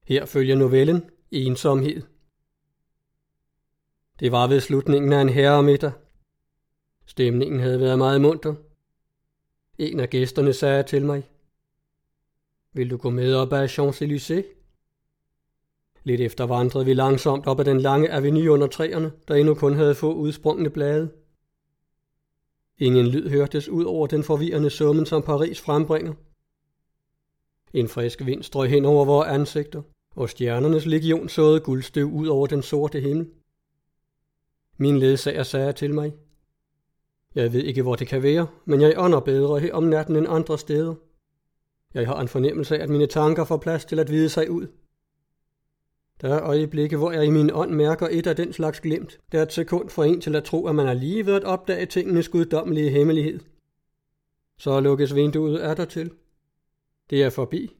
Her følger novellen Ensomhed. Det var ved slutningen af en herremiddag. Stemningen havde været meget munter. En af gæsterne sagde til mig: "Vil du gå med op ad Champs-Élysées?" Lidt efter vandrede vi langsomt op ad den lange avenue under træerne, der endnu kun havde få udsprungne blade. Ingen lyd hørtes ud over den forvirrende summen, som Paris frembringer. En frisk vind strøg hen over vores ansigter, og stjernernes legion såede guldstøv ud over den sorte himmel. Min ledsager sagde til mig: "Jeg ved ikke, hvor det kan være, men jeg ånder bedre her om natten end andre steder. Jeg har en fornemmelse af, at mine tanker får plads til at vide sig ud. Der er øjeblikke, hvor jeg i min ånd mærker et af den slags glimt, der er et sekund for en til at tro, at man er lige ved at opdage tingenes guddommelige hemmelighed. Så lukkes vinduet atter til. Det er forbi."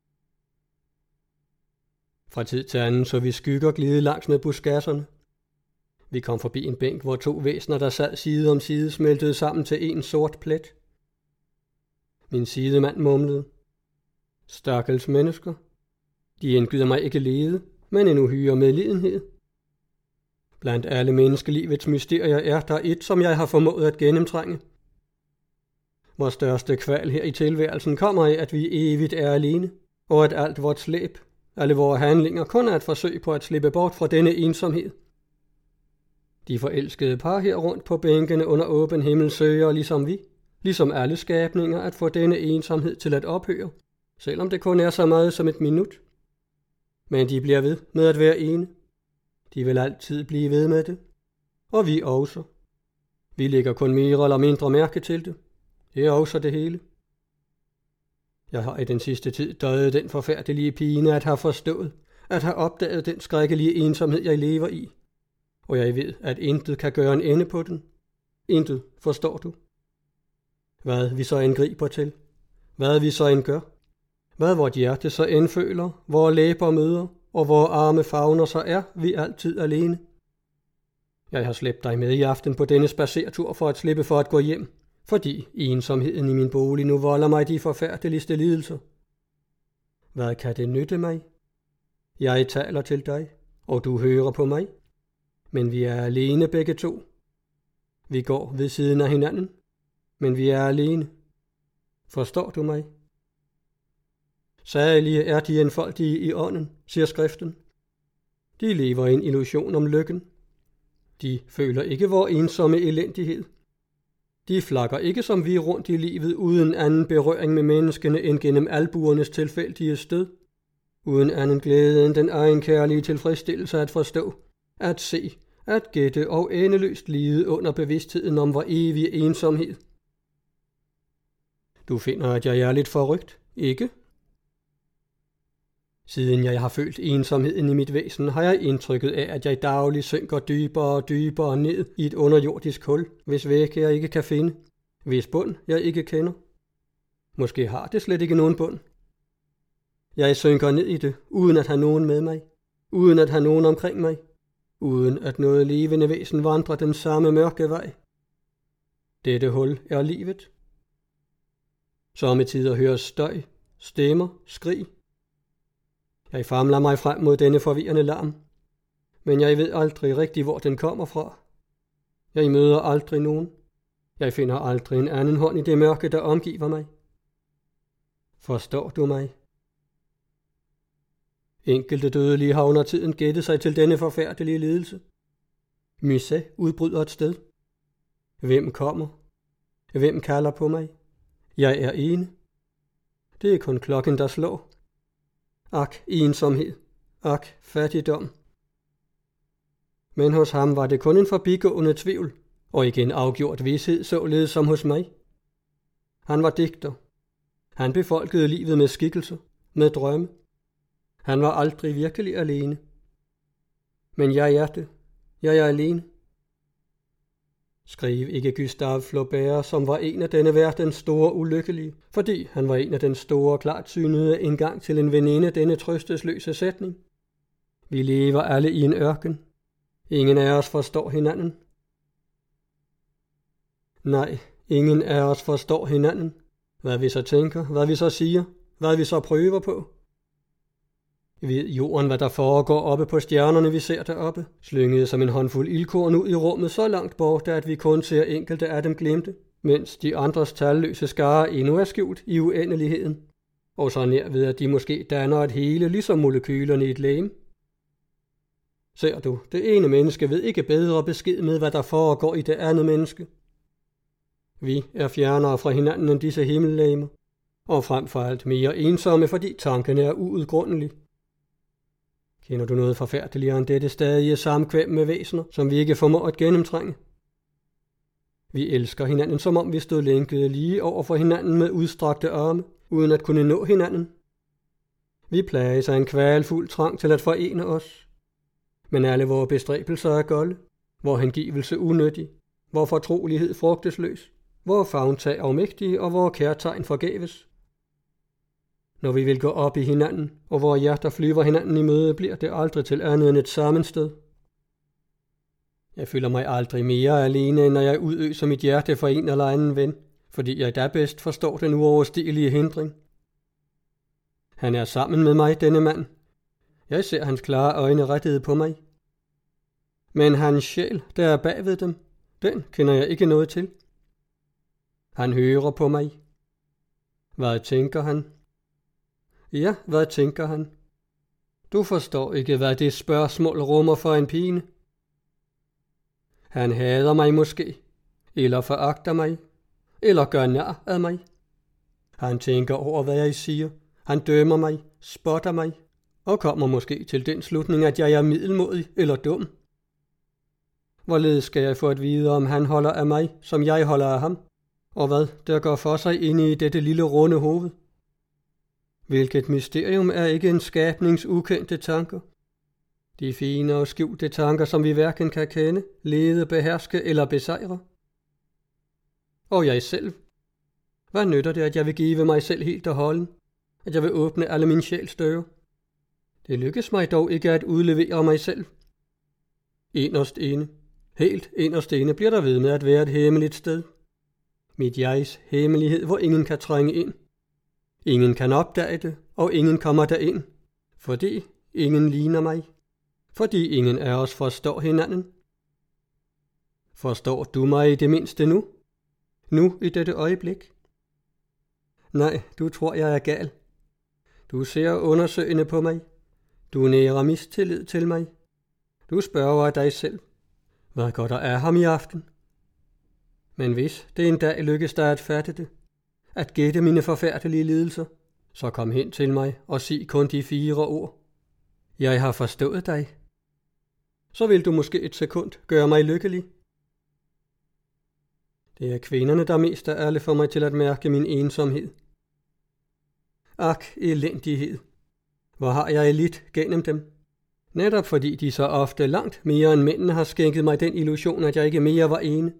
Fra tid til anden så vi skygger glide langs med buskasserne. Vi kom forbi en bænk, hvor to væsener, der sad side om side, smeltede sammen til en sort plet. Min sidemand mumlede: "Stakkels mennesker. De indgyder mig ikke lede, men en uhyre medlidenhed. Blandt alle menneskelivets mysterier er der et, som jeg har formået at gennemtrænge. Vores største kval her i tilværelsen kommer af, at vi evigt er alene, og at alt vort slæb, alle vores handlinger, kun er et forsøg på at slippe bort fra denne ensomhed. De forelskede par her rundt på bænkene under åben himmel søger, ligesom alle skabninger, at få denne ensomhed til at ophøre, selvom det kun er så meget som et minut. Men de bliver ved med at være ene. De vil altid blive ved med det. Og vi også. Vi lægger kun mere eller mindre mærke til det. Det er også det hele. Jeg har i den sidste tid døjet den forfærdelige pine at have forstået, at have opdaget den skrækkelige ensomhed, jeg lever i. Og jeg ved, at intet kan gøre en ende på den. Intet, forstår du? Hvad vi så end griber til. Hvad vi så end gør. Hvad vort hjerte så end føler, vore læber møder, og vore arme favner, så er vi altid alene. Jeg har slæbt dig med i aften på denne spadsertur for at slippe for at gå hjem, fordi ensomheden i min bolig nu volder mig de forfærdeligste lidelser. Hvad kan det nytte mig? Jeg taler til dig, og du hører på mig. Men vi er alene begge to. Vi går ved siden af hinanden, men vi er alene. Forstår du mig? Salige er de enfoldige i ånden, siger skriften. De lever i en illusion om lykken. De føler ikke vor ensomme elendighed. De flakker ikke som vi rundt i livet uden anden berøring med menneskene end gennem albuernes tilfældige stød. Uden anden glæde end den egen kærlige tilfredsstillelse at forstå, at se, at gætte og endeløst lide under bevidstheden om vor evige ensomhed. Du finder, at jeg er lidt forrygt, ikke? Siden jeg har følt ensomheden i mit væsen, har jeg indtrykket af, at jeg dagligt synker dybere og dybere ned i et underjordisk hul, hvis væg jeg ikke kan finde, hvis bund jeg ikke kender. Måske har det slet ikke nogen bund. Jeg synker ned i det, uden at have nogen med mig, uden at have nogen omkring mig, uden at noget levende væsen vandrer den samme mørke vej. Dette hul er livet. Sommetider høres støj, stemmer, skrig. Jeg famler mig frem mod denne forvirrende larm, men jeg ved aldrig rigtig, hvor den kommer fra. Jeg møder aldrig nogen. Jeg finder aldrig en anden hånd i det mørke, der omgiver mig. Forstår du mig? Enkelte dødelige har under tiden gættet sig til denne forfærdelige lidelse. Musset udbryder et sted. Hvem kommer? Hvem kalder på mig? Jeg er ene. Det er kun klokken, der slår. Ak, ensomhed. Ak, fattigdom. Men hos ham var det kun en forbigående tvivl, og ikke en afgjort vished, således som hos mig. Han var digter. Han befolkede livet med skikkelser, med drømme. Han var aldrig virkelig alene. Men jeg er det. Jeg er alene. Skriv ikke Gustave Flaubert, som var en af denne verdens store ulykkelige, fordi han var en af den store klartsynede engang til en veninde denne trøstesløse sætning. Vi lever alle i en ørken. Ingen af os forstår hinanden. Nej, ingen af os forstår hinanden. Hvad vi så tænker, hvad vi så siger, hvad vi så prøver på. Ved jorden, hvad der foregår oppe på stjernerne, vi ser deroppe, slyngede som en håndfuld ildkorn ud i rummet så langt borte, at vi kun ser enkelte af dem glemte, mens de andres talløse skare endnu er skjult i uendeligheden, og så nær ved, at de måske danner et hele, ligesom molekylerne i et legeme. Ser du, det ene menneske ved ikke bedre besked med, hvad der foregår i det andet menneske. Vi er fjernere fra hinanden end disse himmellegemer, og frem for alt mere ensomme, fordi tanken er uudgrundelig. Kender du noget forfærdeligere end dette stadige samkvem med væsener, som vi ikke formår at gennemtrænge? Vi elsker hinanden, som om vi stod lænkede lige over for hinanden med udstrakte arme, uden at kunne nå hinanden. Vi plages af en kvalfuld trang til at forene os. Men alle vores bestræbelser er golde, vor hengivelse unødig, vor fortrolighed frugtesløs, vor favntag afmægtige og vor kærtegn forgæves. Når vi vil gå op i hinanden, og vores hjerter flyver hinanden i møde, bliver det aldrig til andet end et sammensted. Jeg føler mig aldrig mere alene, end når jeg udøser mit hjerte for en eller anden ven, fordi jeg da bedst forstår den uoverstigelige hindring. Han er sammen med mig, denne mand. Jeg ser hans klare øjne rettede på mig. Men hans sjæl, der er bagved dem, den kender jeg ikke noget til. Han hører på mig. Hvad tænker han? Ja, hvad tænker han? Du forstår ikke, hvad det spørgsmål rummer for en pine. Han hader mig måske, eller foragter mig, eller gør nar af mig. Han tænker over, hvad jeg siger. Han dømmer mig, spotter mig, og kommer måske til den slutning, at jeg er middelmådig eller dum. Hvorledes skal jeg få at vide, om han holder af mig, som jeg holder af ham, og hvad der går for sig inde i dette lille runde hoved? Hvilket mysterium er ikke en skabnings ukendte tanker? De fine og skjulte tanker, som vi hverken kan kende, lede, beherske eller besejre. Og jeg selv. Hvad nytter det, at jeg vil give mig selv helt og holden? At jeg vil åbne alle mine sjæls døre? Det lykkes mig dog ikke at udlevere mig selv. Inderst inde, helt inderst inde, bliver der ved med at være et hemmeligt sted. Mit jegs hemmelighed, hvor ingen kan trænge ind. Ingen kan opdage det, og ingen kommer derind, fordi ingen ligner mig. Fordi ingen af os forstår hinanden. Forstår du mig i det mindste nu? Nu i dette øjeblik? Nej, du tror, jeg er gal. Du ser undersøgende på mig. Du nærer mistillid til mig. Du spørger dig selv. Hvad går der af ham i aften? Men hvis det en dag lykkes dig at fatte det, at gætte mine forfærdelige lidelser, så kom hen til mig og sig kun de 4 ord. Jeg har forstået dig. Så vil du måske et sekund gøre mig lykkelig. Det er kvinderne, der mest af alle får mig til at mærke min ensomhed. Ak, elendighed. Hvor har jeg lidt gennem dem? Netop fordi de så ofte langt mere end mændene har skænket mig den illusion, at jeg ikke mere var ene.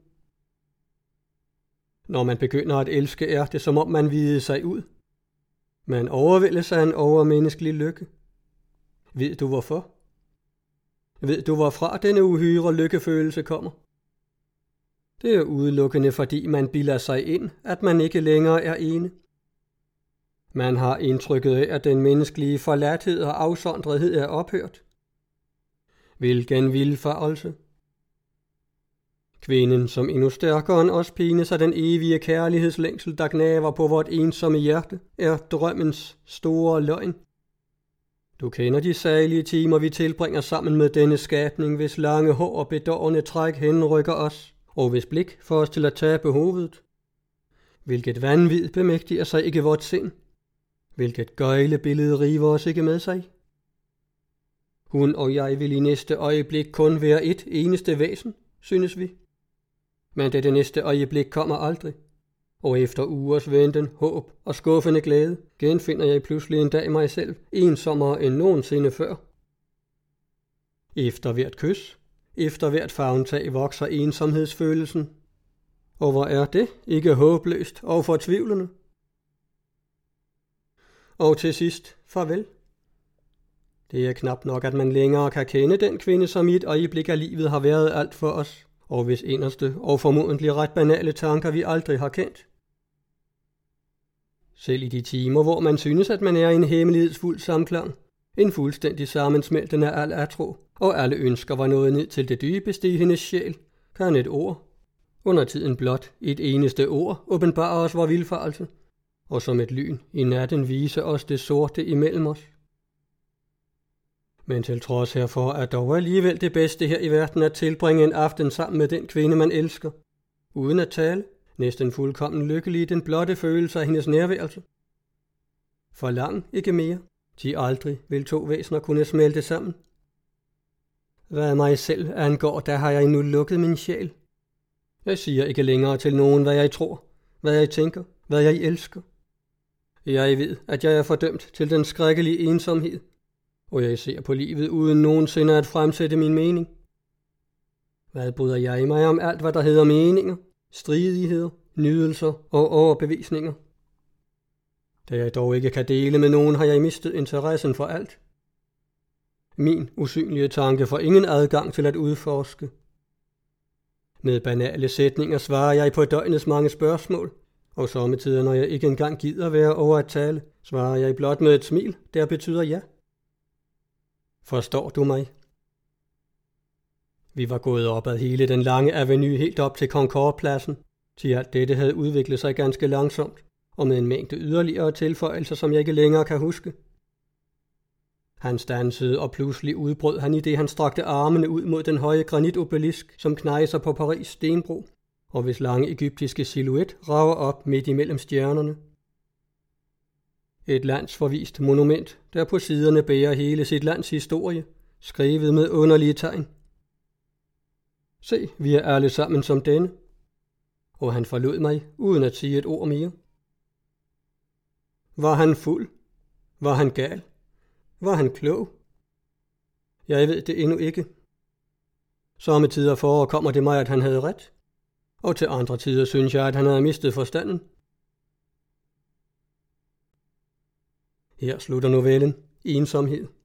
Når man begynder at elske, er det som om man videde sig ud. Man overvældes af en overmenneskelig lykke. Ved du hvorfor? Ved du hvorfra denne uhyre lykkefølelse kommer? Det er udelukkende fordi man bilder sig ind, at man ikke længere er ene. Man har indtrykket af, at den menneskelige forladthed og afsondrethed er ophørt. Hvilken vildfarelse! Kvinden, som endnu stærkere end os pines af den evige kærlighedslængsel, der gnaver på vort ensomme hjerte, er drømmens store løgn. Du kender de salige timer, vi tilbringer sammen med denne skabning, hvis lange hår og bedårende træk henrykker os, og hvis blik får os til at tabe hovedet. Hvilket vanvid bemægtiger sig ikke vort sind. Hvilket gøjlebillede river os ikke med sig. Hun og jeg vil i næste øjeblik kun være et eneste væsen, synes vi. Men dette næste øjeblik kommer aldrig, og efter ugers venten, håb og skuffende glæde, genfinder jeg pludselig en dag mig selv, ensommere end nogensinde før. Efter hvert kys, efter hvert favntag vokser ensomhedsfølelsen. Og hvor er det ikke håbløst og fortvivlende? Og til sidst, farvel. Det er knap nok, at man længere kan kende den kvinde, som i et øjeblik af livet har været alt for os, og hvis inderste og formodentlig ret banale tanker, vi aldrig har kendt. Selv i de timer, hvor man synes, at man er i en hemmelighedsfuld samklang, En fuldstændig sammensmeltende af al atro, og alle ønsker var nået ned til det dybeste i hendes sjæl. Kan et ord, under tiden blot et eneste ord, åbenbare os vor vildfarelse, og som et lyn i natten vise os det sorte imellem os. Men til trods herfor er dog alligevel det bedste her i verden at tilbringe en aften sammen med den kvinde, man elsker, uden at tale, næsten fuldkommen lykkelig i den blotte følelse af hendes nærværelse. Forlang ikke mere, de aldrig vil to væsener kunne smelte sammen. Hvad mig selv angår, der har jeg nu lukket min sjæl. Jeg siger ikke længere til nogen, hvad jeg tror, hvad jeg tænker, hvad jeg elsker. Jeg ved, at jeg er fordømt til den skrækkelige ensomhed, og jeg ser på livet uden nogensinde at fremsætte min mening. Hvad bryder jeg mig om alt, hvad der hedder meninger, stridigheder, nydelser og overbevisninger? Da jeg dog ikke kan dele med nogen, har jeg mistet interessen for alt. Min usynlige tanke får ingen adgang til at udforske. Med banale sætninger svarer jeg på døgnets mange spørgsmål, og sommetider, når jeg ikke engang gider være over at tale, svarer jeg blot med et smil, der betyder ja. Forstår du mig? Vi var gået op ad hele den lange avenue helt op til Concordepladsen, til alt dette havde udviklet sig ganske langsomt, og med en mængde yderligere tilføjelser, som jeg ikke længere kan huske. Han standsede, og pludselig udbrød han i det, han strakte armene ud mod den høje granitobelisk, som knejser på Paris stenbro, og hvis lange egyptiske silhuet rager op midt imellem stjernerne. Et landsforvist monument, der på siderne bærer hele sit lands historie, skrevet med underlige tegn. Se, vi er alle sammen som denne. Og han forlod mig, uden at sige et ord mere. Var han fuld? Var han gal? Var han klog? Jeg ved det endnu ikke. Somme tider forekommer det mig, at han havde ret, og til andre tider synes jeg, at han havde mistet forstanden. Her slutter novellen Ensomhed.